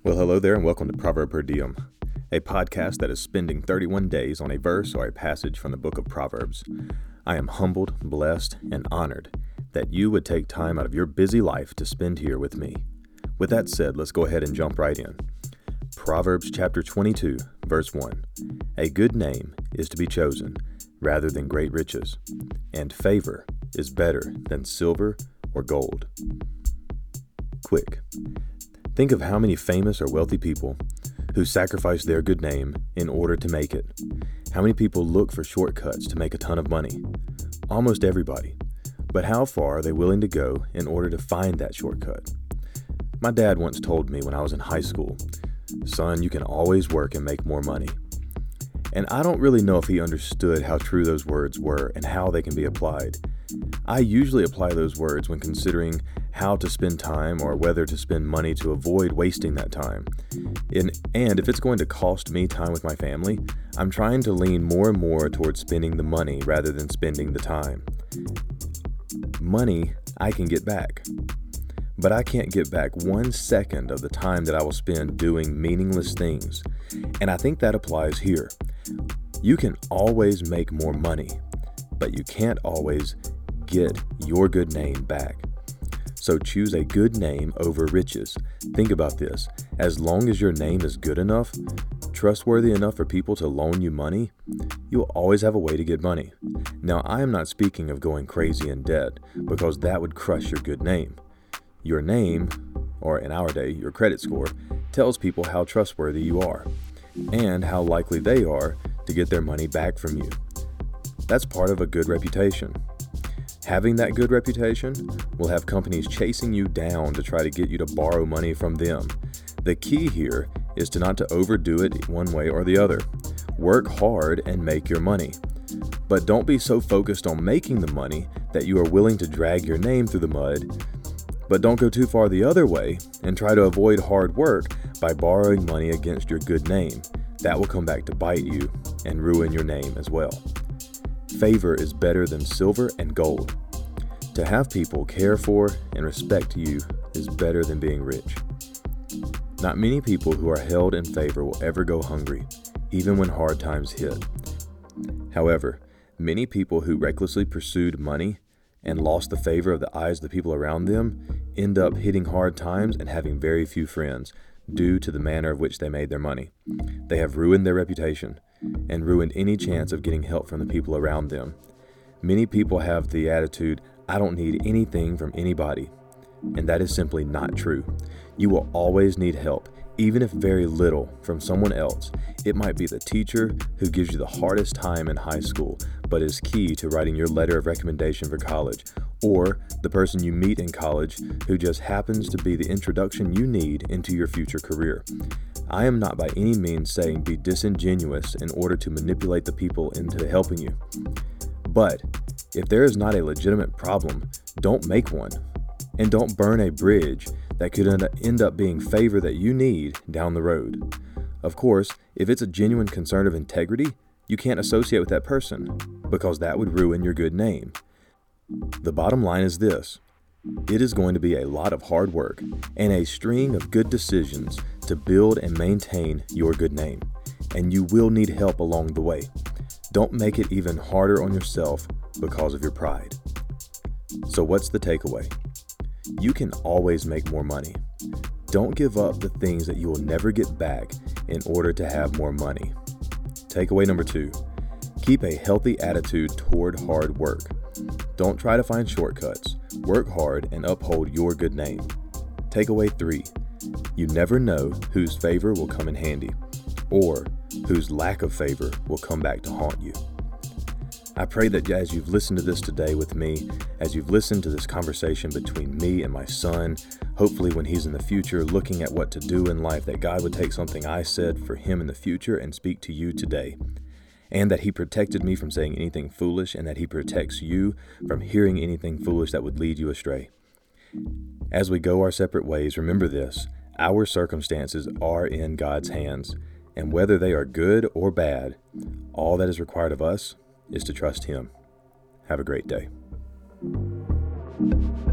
Well, hello there, and welcome to Proverb Per Diem, a podcast that is spending 31 days on a verse or a passage from the book of Proverbs. I am humbled, blessed, and honored that you would take time out of your busy life to spend here with me. With that said, let's go ahead and jump right in. Proverbs chapter 22, verse 1. A good name is to be chosen rather than great riches, and favor is better than silver or gold. Quick. Think of how many famous or wealthy people who sacrifice their good name in order to make it. How many people look for shortcuts to make a ton of money? Almost everybody. But how far are they willing to go in order to find that shortcut? My dad once told me when I was in high school, "Son, you can always work and make more money." And I don't really know if he understood how true those words were and how they can be applied. I usually apply those words when considering how to spend time or whether to spend money to avoid wasting that time. And if it's going to cost me time with my family, I'm trying to lean more and more towards spending the money rather than spending the time. Money I can get back, but I can't get back 1 second of the time that I will spend doing meaningless things. And I think that applies here. You can always make more money, but you can't always get your good name back. So choose a good name over riches. Think about this. As long as your name is good enough, trustworthy enough for people to loan you money, you'll always have a way to get money. Now, I am not speaking of going crazy in debt, because that would crush your good name. Your name, or in our day, your credit score, tells people how trustworthy you are and how likely they are to get their money back from you. That's part of a good reputation. Having that good reputation will have companies chasing you down to try to get you to borrow money from them. The key here is to not to overdo it one way or the other. Work hard and make your money. But don't be so focused on making the money that you are willing to drag your name through the mud. But don't go too far the other way and try to avoid hard work by borrowing money against your good name. That will come back to bite you and ruin your name as well. Favor is better than silver and gold. To have people care for and respect you is better than being rich. Not many people who are held in favor will ever go hungry, even when hard times hit. However, many people who recklessly pursued money and lost the favor of the eyes of the people around them end up hitting hard times and having very few friends due to the manner of which they made their money. They have ruined their reputation and ruined any chance of getting help from the people around them. Many people have the attitude, "I don't need anything from anybody," and that is simply not true. You will always need help, even if very little, from someone else. It might be the teacher who gives you the hardest time in high school, but is key to writing your letter of recommendation for college, or the person you meet in college who just happens to be the introduction you need into your future career. I am not by any means saying be disingenuous in order to manipulate the people into helping you. But if there is not a legitimate problem, don't make one. And don't burn a bridge that could end up being favor that you need down the road. Of course, if it's a genuine concern of integrity, you can't associate with that person, because that would ruin your good name. The bottom line is this: it is going to be a lot of hard work and a string of good decisions to build and maintain your good name, and you will need help along the way. Don't make it even harder on yourself because of your pride. So what's the takeaway? You can always make more money. Don't give up the things that you will never get back in order to have more money. Takeaway number 2, keep a healthy attitude toward hard work. Don't try to find shortcuts. Work hard and uphold your good name. Takeaway 3, you never know whose favor will come in handy, or whose lack of favor will come back to haunt you. I pray that as you've listened to this today with me, as you've listened to this conversation between me and my son, hopefully when he's in the future looking at what to do in life, that God would take something I said for him in the future and speak to you today. And that he protected me from saying anything foolish, and that he protects you from hearing anything foolish that would lead you astray. As we go our separate ways, remember this: our circumstances are in God's hands, and whether they are good or bad, all that is required of us is to trust him. Have a great day.